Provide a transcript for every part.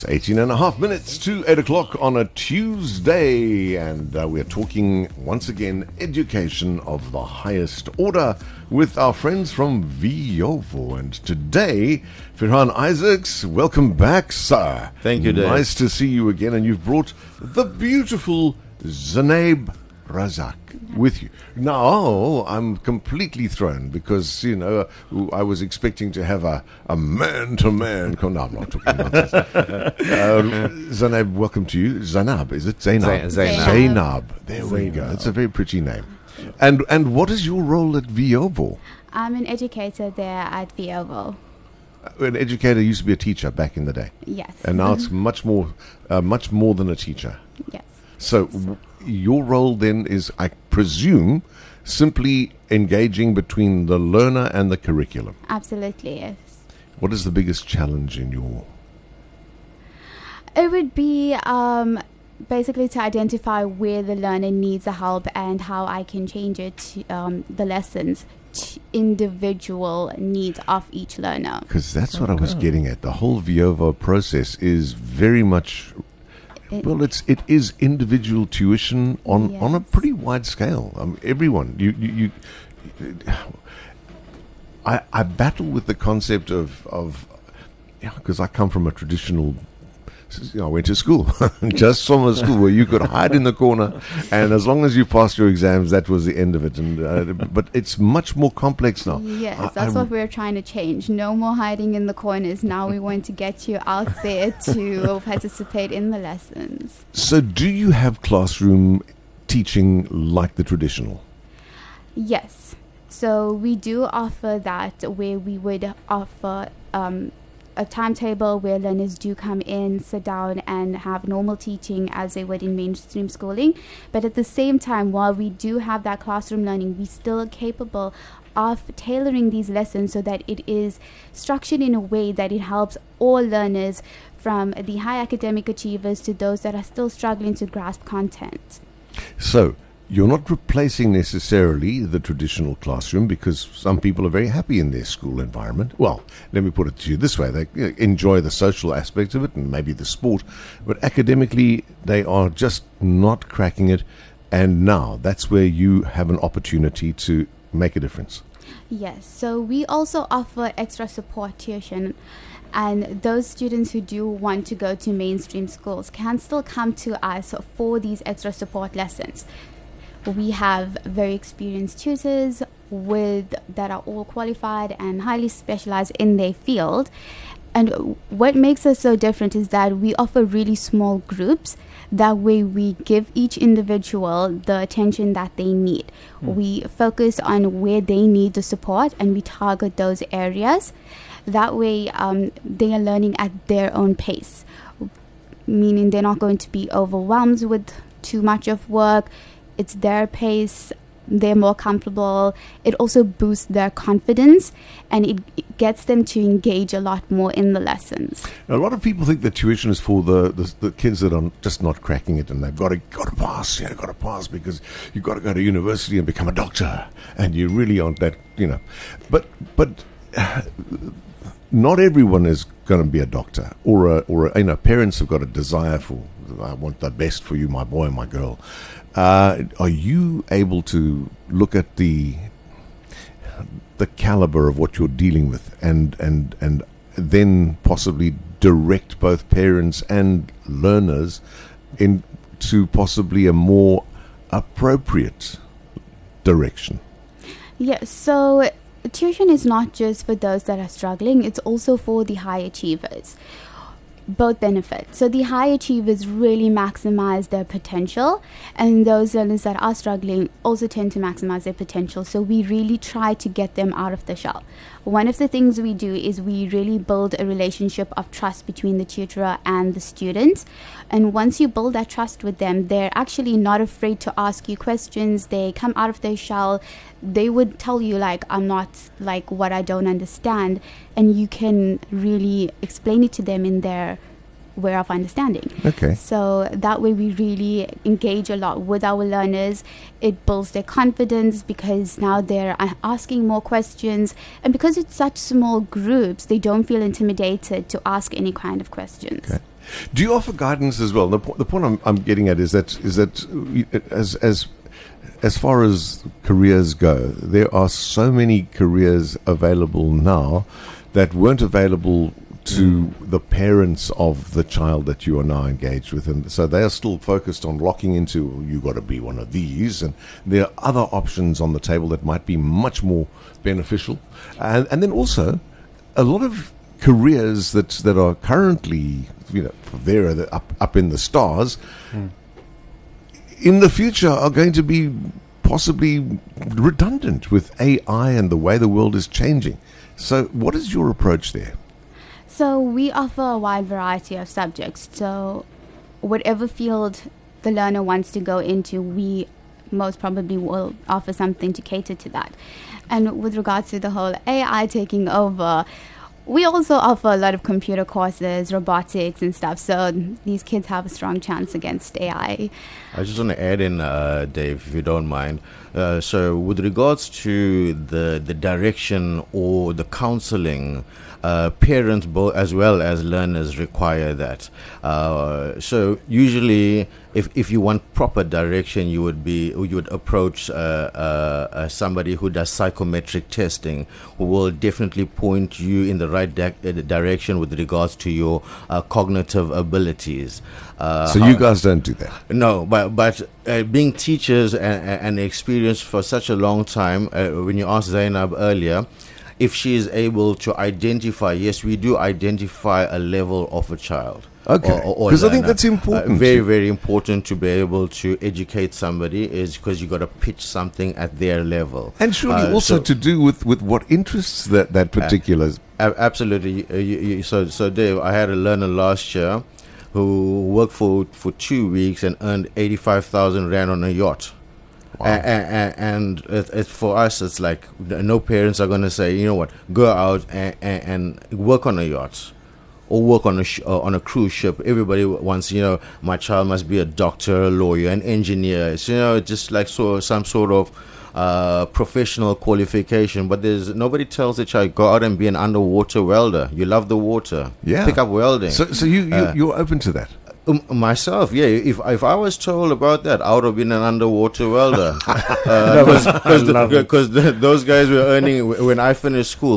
18 and a half minutes to 8 o'clock on a Tuesday, and we're talking once again education of the highest order with our friends from Viovo. And today, Firhan Isaacs, welcome back, sir. Thank you, Dave. Nice to see you again, and you've brought the beautiful Zainab Razak with you. Now, I'm completely thrown because, I was expecting to have a man-to-man. No, I'm not talking about this. Zainab, welcome to you. Zainab, is it? Zainab. Zainab. There we go. It's a very pretty name. And what is your role at Viovo? I'm an educator there at Viovo. An educator used to be a teacher back in the day. Yes. And now it's much more than a teacher. Yes. So your role then is, I presume, simply engaging between the learner and the curriculum. Absolutely, yes. What is the biggest challenge in your... It would be basically to identify where the learner needs the help and how I can change it to the lessons to individual needs of each learner. Because that's what I was getting at. The whole Viovo process is very much... it is individual tuition on a pretty wide scale. Everyone, I battle with the concept of because I come from a traditional. I went to school, just from a school where you could hide in the corner, and as long as you passed your exams, that was the end of it. And but it's much more complex now. Yes, that's what we're trying to change. No more hiding in the corners. Now we want to get you out there to participate in the lessons. So, do you have classroom teaching like the traditional? Yes. So we do offer that, where we would offer a timetable where learners do come in, sit down and have normal teaching as they would in mainstream schooling. But at the same time, while we do have that classroom learning, we still are capable of tailoring these lessons so that it is structured in a way that it helps all learners, from the high academic achievers to those that are still struggling to grasp content. So, you're not replacing necessarily the traditional classroom, because some people are very happy in their school environment. Well, let me put it to you this way. They enjoy the social aspect of it and maybe the sport, but academically they are just not cracking it. And now that's where you have an opportunity to make a difference. Yes, so we also offer extra support tuition. And those students who do want to go to mainstream schools can still come to us for these extra support lessons. We have very experienced tutors that are all qualified and highly specialized in their field. And what makes us so different is that we offer really small groups. That way we give each individual the attention that they need. We focus on where they need the support and we target those areas. That way they are learning at their own pace, meaning they're not going to be overwhelmed with too much of work. It's their pace, they're more comfortable. It also boosts their confidence and it gets them to engage a lot more in the lessons. Now, a lot of people think that tuition is for the kids that are just not cracking it, and they've got to pass, got to pass because you've got to go to university and become a doctor, and you really aren't that, But not everyone is going to be a doctor, or parents have got a desire for, I want the best for you, my boy and my girl. Are you able to look at the caliber of what you're dealing with and then possibly direct both parents and learners into possibly a more appropriate direction? Yes, so tuition is not just for those that are struggling, it's also for the high achievers. Both benefit. So the high achievers really maximize their potential, and those learners that are struggling also tend to maximize their potential. So we really try to get them out of the shell. One of the things we do is we really build a relationship of trust between the tutor and the student. And once you build that trust with them, they're actually not afraid to ask you questions. They come out of their shell. They would tell you, I'm not what I don't understand. And you can really explain it to them in their way of understanding. Okay. So that way we really engage a lot with our learners. It builds their confidence because now they're asking more questions. And because it's such small groups, they don't feel intimidated to ask any kind of questions. Okay. Do you offer guidance as well? The point I'm getting at is that as far as careers go, there are so many careers available now that weren't available to the parents of the child that you are now engaged with, and so they are still focused on locking into, you got to be one of these, and there are other options on the table that might be much more beneficial, and then also a lot of careers that are currently, there up in the stars, in the future are going to be possibly redundant with AI and the way the world is changing. So what is your approach there? So we offer a wide variety of subjects. So whatever field the learner wants to go into, we most probably will offer something to cater to that. And with regards to the whole AI taking over, we also offer a lot of computer courses, robotics and stuff. So these kids have a strong chance against AI. I just want to add in, Dave, if you don't mind. So with regards to the direction or the counseling, parents as well as learners require that. So usually, if you want proper direction, you would approach somebody who does psychometric testing, who will definitely point you in the right direction with regards to your cognitive abilities. So you guys don't do that? No, but being teachers and experienced for such a long time, when you asked Zainab earlier, if she is able to identify, yes, we do identify a level of a child. Okay, because I think that's important. Very, very important to be able to educate somebody, is because you got to pitch something at their level. And surely also to do with what interests that particular... absolutely. So Dave, I had a learner last year who worked for 2 weeks and earned 85,000 Rand on a yacht. Wow. And for us, it's like no parents are going to say, you know what, go out and work on a yacht or work on a cruise ship. Everybody wants, my child must be a doctor, a lawyer, an engineer. It's, just like some sort of professional qualification. But nobody tells the child, go out and be an underwater welder. You love the water. Yeah. Pick up welding. So you're open to that? Myself, yeah. If I was told about that, I would have been an underwater welder. Because those guys were earning, when I finished school,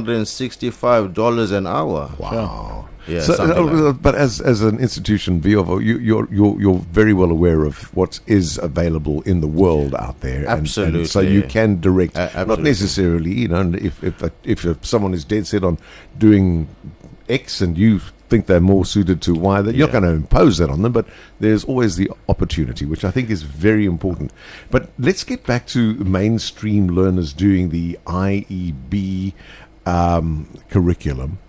$365 an hour. Wow. Yeah. So, but as an institution, Viovo, you're very well aware of what is available in the world out there. Absolutely. And so you can direct, not necessarily, if someone is dead set on doing X and you think they're more suited to Y, that you're not going to impose that on them, but there's always the opportunity, which I think is very important. But let's get back to mainstream learners doing the IEB curriculum.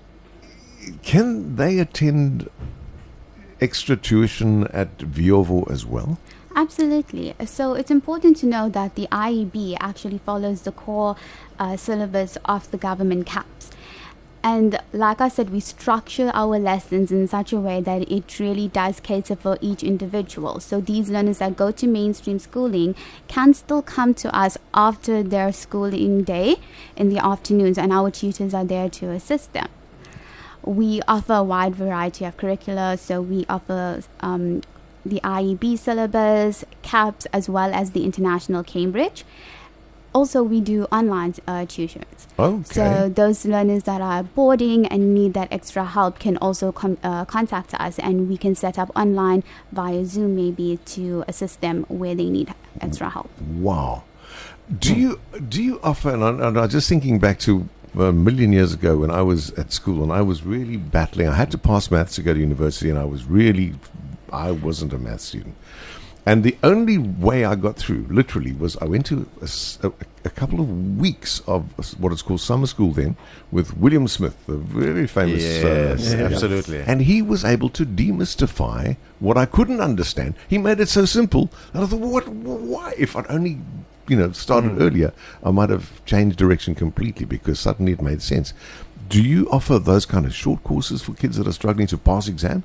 Can they attend extra tuition at Viovo as well? Absolutely. So it's important to know that the IEB actually follows the core syllabus of the government CAPS. And like I said, we structure our lessons in such a way that it really does cater for each individual. So these learners that go to mainstream schooling can still come to us after their schooling day in the afternoons, and our tutors are there to assist them. We offer a wide variety of curricula, so we offer the IEB syllabus, CAPS, as well as the International Cambridge. Also, we do online tuitions. Okay. So those learners that are boarding and need that extra help can also contact us, and we can set up online via Zoom maybe to assist them where they need extra help. Wow. Do you offer, and I'm just thinking back to a million years ago when I was at school and I was really battling. I had to pass maths to go to university, and I wasn't a maths student. And the only way I got through, literally, was I went to a couple of weeks of what is called summer school then with William Smith, the very famous... Yes, absolutely. And he was able to demystify what I couldn't understand. He made it so simple. And I thought, why? If I'd only started earlier, I might have changed direction completely, because suddenly it made sense. Do you offer those kind of short courses for kids that are struggling to pass exam?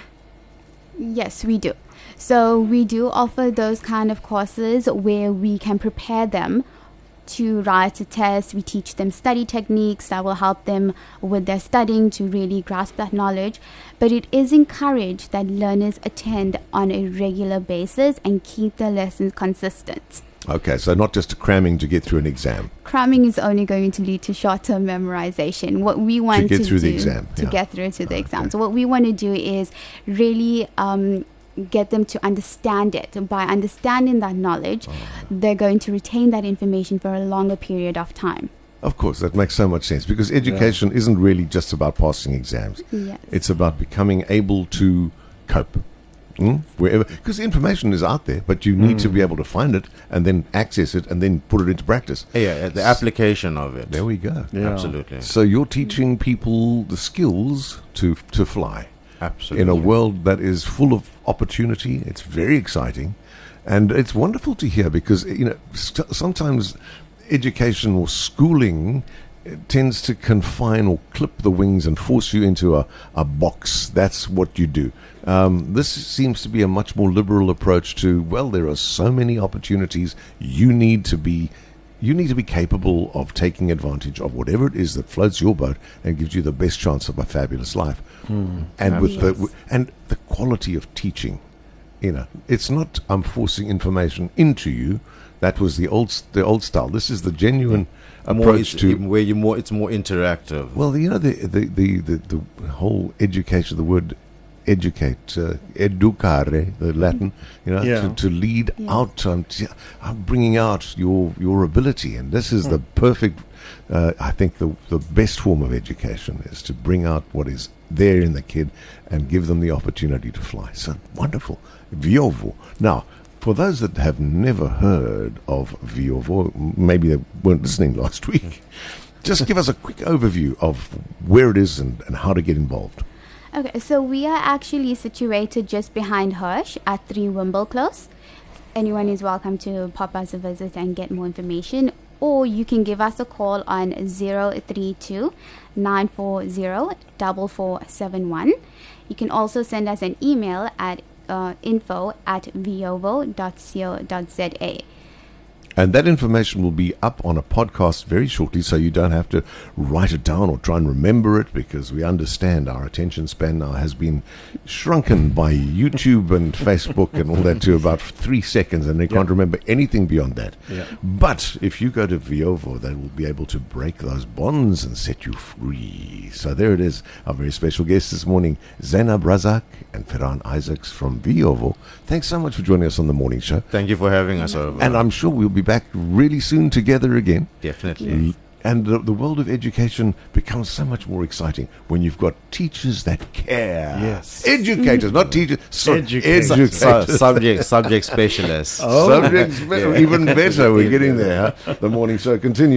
Yes, we do. So we do offer those kind of courses where we can prepare them to write a test. We teach them study techniques that will help them with their studying to really grasp that knowledge. But it is encouraged that learners attend on a regular basis and keep their lessons consistent. Okay, so not just cramming to get through an exam. Cramming is only going to lead to short-term memorization. What we want to get through do the exam, to yeah. get through to the Okay. exam. So what we want to do is really get them to understand it. By understanding that knowledge, they're going to retain that information for a longer period of time. Of course, that makes so much sense because education isn't really just about passing exams. Yes. It's about becoming able to cope. Wherever, because the information is out there, but you need to be able to find it and then access it and then put it into practice. Yeah, the application of it. There we go. Yeah. Absolutely. So you're teaching people the skills to fly Absolutely. in a world that is full of opportunity. It's very exciting, and it's wonderful to hear because sometimes education or schooling tends to confine or clip the wings and force you into a box. That's what you do. This seems to be a much more liberal approach to, well, there are so many opportunities. You need to be capable of taking advantage of whatever it is that floats your boat and gives you the best chance of a fabulous life. And with the quality of teaching, it's not I'm forcing information into you. That was the old style. This is the genuine approach to where it's more interactive. well, the whole education, the word educate, educare, the Latin, to lead out, bringing out your ability, and this is the perfect. I think the best form of education is to bring out what is there in the kid and give them the opportunity to fly. So wonderful, Viovo. Now, for those that have never heard of Viovo, maybe they weren't listening last week, just give us a quick overview of where it is and how to get involved. Okay, so we are actually situated just behind Hirsch at 3 Wimble Close. Anyone is welcome to pop us a visit and get more information, or you can give us a call on 032 940 4471. You can also send us an email at info@viovo.co.za. And that information will be up on a podcast very shortly, so you don't have to write it down or try and remember it, because we understand our attention span now has been shrunken by YouTube and Facebook and all that to about 3 seconds, and they can't remember anything beyond that. Yeah. But if you go to Viovo, they will be able to break those bonds and set you free. So there it is, our very special guests this morning, Zainab Razak and Ferran Isaacs from Viovo. Thanks so much for joining us on the morning show. Thank you for having us over. And I'm sure we'll be back really soon together again. Definitely. And the world of education becomes so much more exciting when you've got teachers that care. Yes. Educators, not teachers. Educators. Subject specialists. Subjects, even better. We're getting there. Huh? The morning show continues.